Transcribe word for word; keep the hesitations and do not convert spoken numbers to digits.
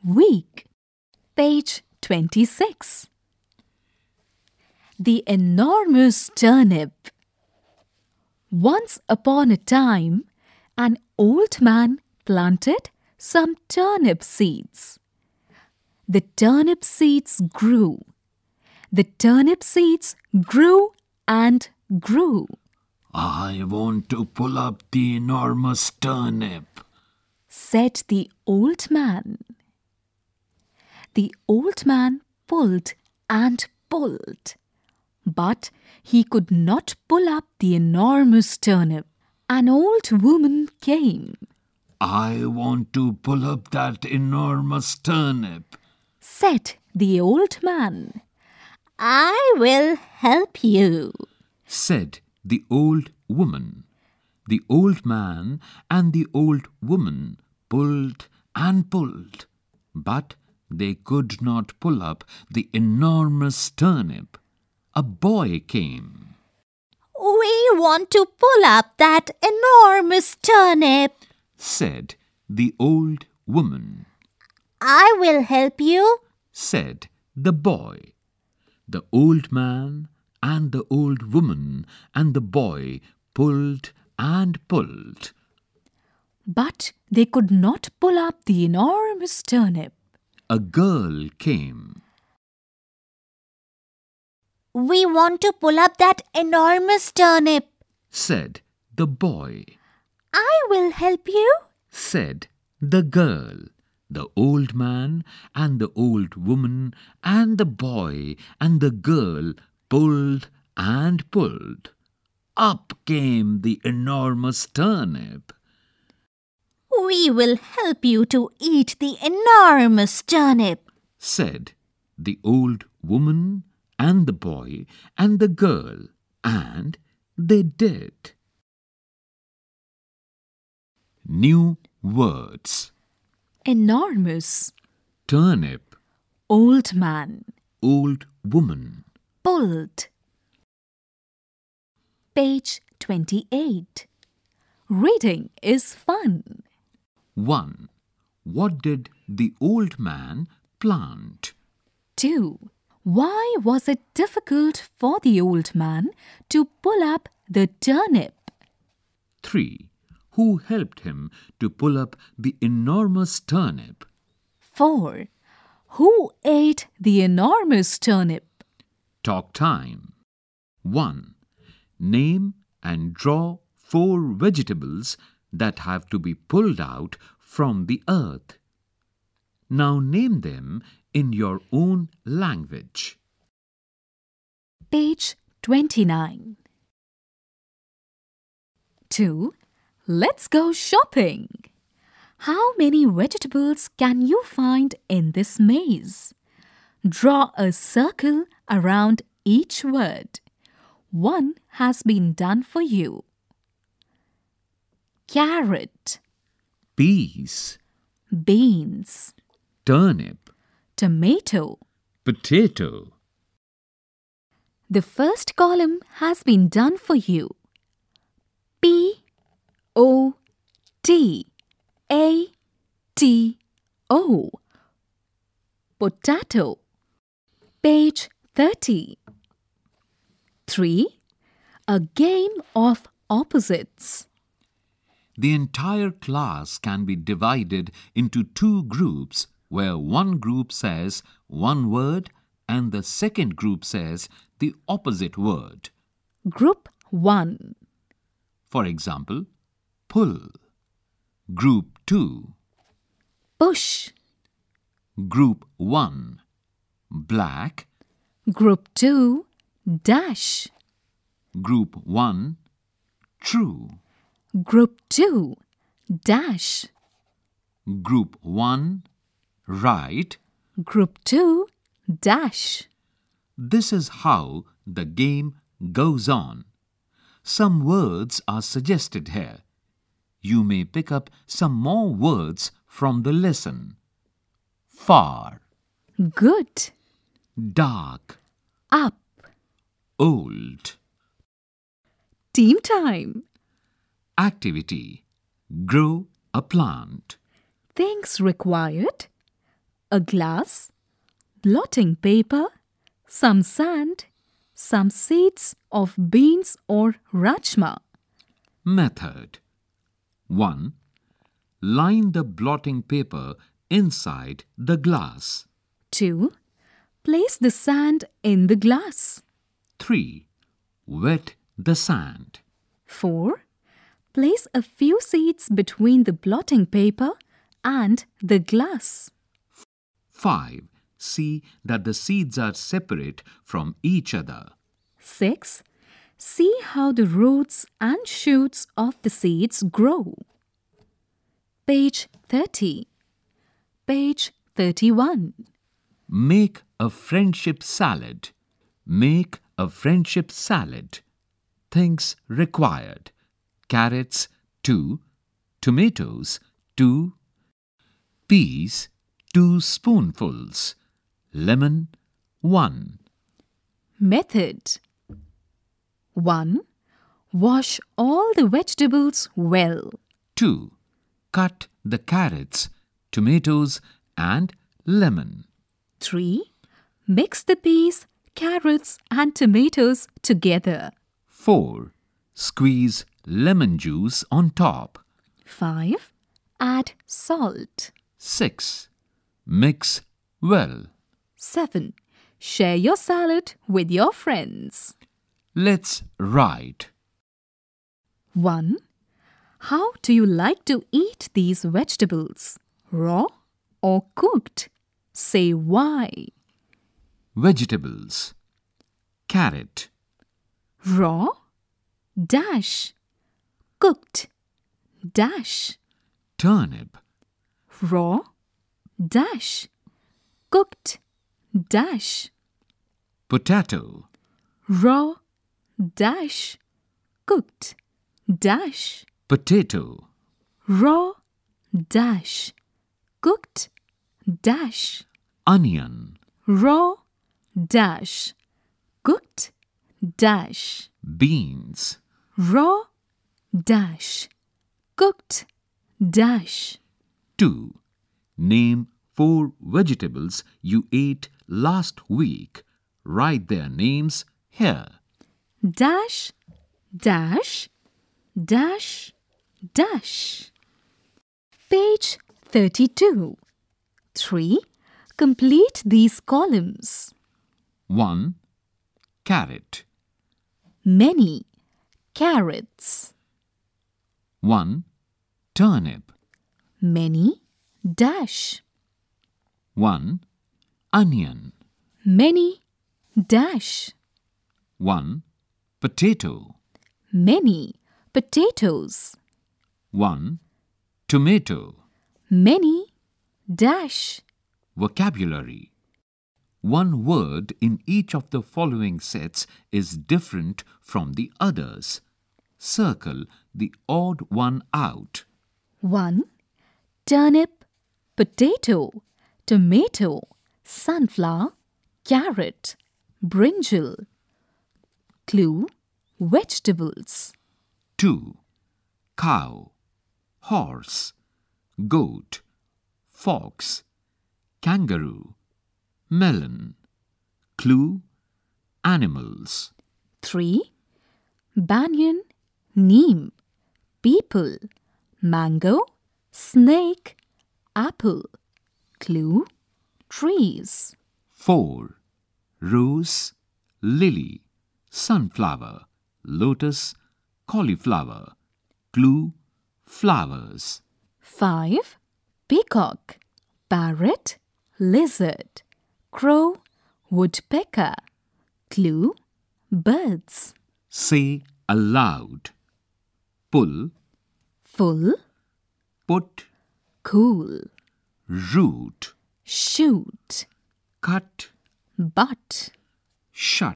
week. Page twenty-six. The enormous turnip. Once upon a time, an old man planted some turnip seeds. The turnip seeds grew. The turnip seeds grew and grew. "I want to pull up the enormous turnip," said the old man. The old man pulled and pulled, but he could not pull up the enormous turnip. An old woman came. "I want to pull up that enormous turnip," said the old man. "I will help you," said the old woman. The old man and the old woman pulled and pulled, but they could not pull up the enormous turnip. A boy came. "We want to pull up that enormous turnip," said the old woman. "I will help you," said the boy. The old man and the old woman and the boy pulled and pulled, but they could not pull up the enormous turnip. A girl came. "We want to pull up that enormous turnip," said the boy. "I will help you," said the girl. The old man and the old woman and the boy and the girl pulled and pulled. Up came the enormous turnip. "We will help you to eat the enormous turnip," said the old woman and the boy and the girl, and they did. New words. Enormous, Turnip, old man, old woman. pulled. Page twenty-eight. Reading is fun. one. What did the old man plant? two. Why was it difficult for the old man to pull up the turnip? three. Who helped him to pull up the enormous turnip? four. Who ate the enormous turnip? Talk time. one. Name and draw four vegetables that have to be pulled out from the earth. Now name them in your own language. Page twenty-nine. two. Let's go shopping. How many vegetables can you find in this maze? Draw a circle around each word. One has been done for you. Carrot, Peas, beans, turnip, tomato. potato. The first column has been done for you. P O T A T O. Potato. Page thirty. three. A game of opposites. The entire class can be divided into two groups where one group says one word and the second group says the opposite word. Group one. For example, pull. Group two. Push. Group one. Black. Group two. Dash. Group one. True. Group two. Dash. Group one. Right. Group two. Dash. This is how the game goes on. Some words are suggested here. You may pick up some more words from the lesson. Far. Good. Dark. Up. Old. Team time. Activity. Grow a plant. Things required. a glass, blotting paper, some sand, some seeds of beans or rajma. Method. one. Line the blotting paper inside the glass. two. Place the sand in the glass. three. Wet the sand. four. Place a few seeds between the blotting paper and the glass. five. See that the seeds are separate from each other. six. See how the roots and shoots of the seeds grow. Page thirty. Page thirty-one. Make a friendship salad. Make a friendship salad. Things required: carrots, two. Tomatoes, two. Peas, two spoonfuls. Lemon, one. Method. one. Wash all the vegetables well. two. Cut the carrots, tomatoes and lemon. three. Mix the peas, carrots and tomatoes together. four. Squeeze lemon juice on top. five. Add salt. six. Mix well. seven. Share your salad with your friends. Let's write. one. How do you like to eat these vegetables? Raw or cooked? Say why. Vegetables. Carrot. Raw, dash. Cooked, dash. Turnip. Raw, dash. Cooked, dash. Potato. Raw, dash. Cooked, dash. Potato. Raw, dash. Cooked, dash. Onion. Raw, dash. Cooked, dash. Beans. Raw, dash. Cooked, dash. two. Name four vegetables you ate last week. Write their names here. Dash, dash, dash, dash. Page thirty-two. three. Complete these columns. one. Carrot. Many carrots. one. Turnip. Many dash. one. Onion. Many dash. one. Potato. Many potatoes. one. Tomato. Many dash. Vocabulary. One word in each of the following sets is different from the others. Circle the odd one out. one. Turnip, potato, tomato, sunflower, carrot, brinjal. Clue: vegetables. two. Cow, horse, goat, fox, kangaroo, melon. Clue: animals. three. Banyan, neem, people, mango, snake, apple. Clue: trees. four. Rose, lily, sunflower, lotus, cauliflower. Clue: flowers. five. Peacock, parrot, lizard, crow, woodpecker. Clue: birds. Say aloud. Pull, Full, put, cool, root, shoot, cut, but, shut.